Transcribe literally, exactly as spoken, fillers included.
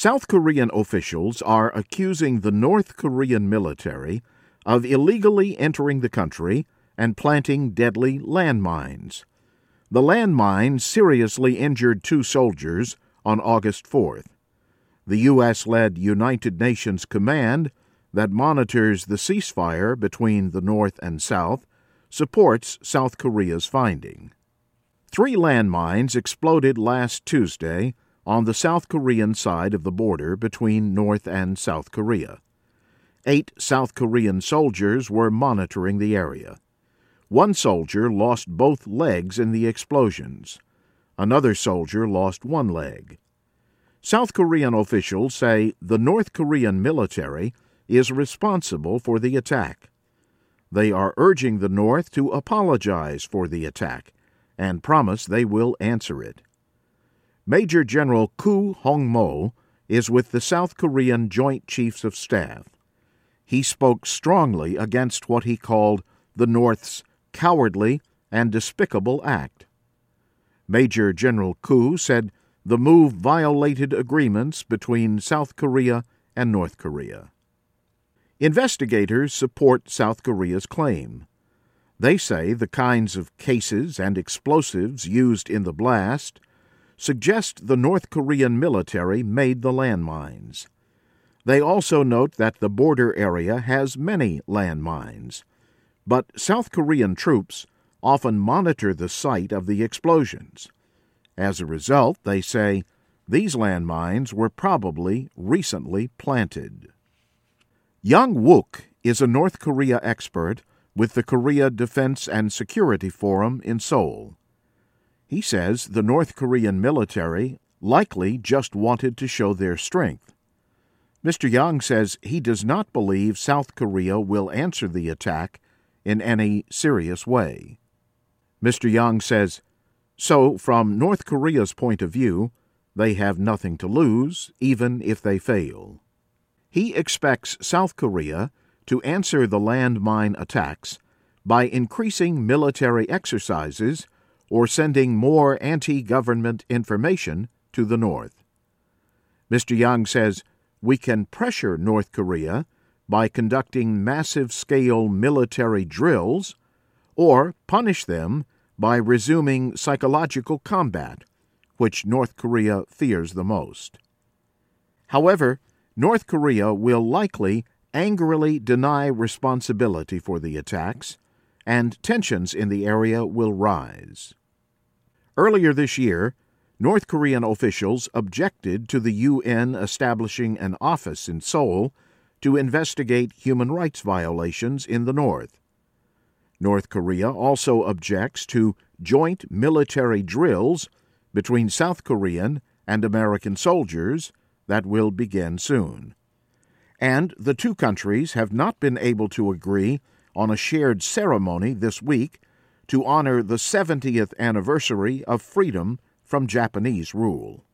South Korean officials are accusing the North Korean military of illegally entering the country and planting deadly landmines. The landmine seriously injured two soldiers on August fourth. The U S-led United Nations command that monitors the ceasefire between the North and South supports South Korea's finding. Three landmines exploded last Tuesday on the South Korean side of the border between North and South Korea. Eight South Korean soldiers were monitoring the area. One soldier lost both legs in the explosions. Another soldier lost one leg. South Korean officials say the North Korean military is responsible for the attack. They are urging the North to apologize for the attack and promise they will answer it. Major General Koo Hong-mo is with the South Korean Joint Chiefs of Staff. He spoke strongly against what he called the North's cowardly and despicable act. Major General Koo said the move violated agreements between South Korea and North Korea. Investigators support South Korea's claim. They say the kinds of cases and explosives used in the blast suggest the North Korean military made the landmines. They also note that the border area has many landmines, but South Korean troops often monitor the site of the explosions. As a result, they say, these landmines were probably recently planted. Young Wook is a North Korea expert with the Korea Defense and Security Forum in Seoul. He says the North Korean military likely just wanted to show their strength. Mister Young says he does not believe South Korea will answer the attack in any serious way. Mister Young says, so from North Korea's point of view, they have nothing to lose, even if they fail. He expects South Korea to answer the landmine attacks by increasing military exercises or sending more anti-government information to the North. Mister Young says we can pressure North Korea by conducting massive-scale military drills or punish them by resuming psychological combat, which North Korea fears the most. However, North Korea will likely angrily deny responsibility for the attacks, and tensions in the area will rise. Earlier this year, North Korean officials objected to the U N establishing an office in Seoul to investigate human rights violations in the North. North Korea also objects to joint military drills between South Korean and American soldiers that will begin soon. And the two countries have not been able to agree on a shared ceremony this week to honor the seventieth anniversary of freedom from Japanese rule.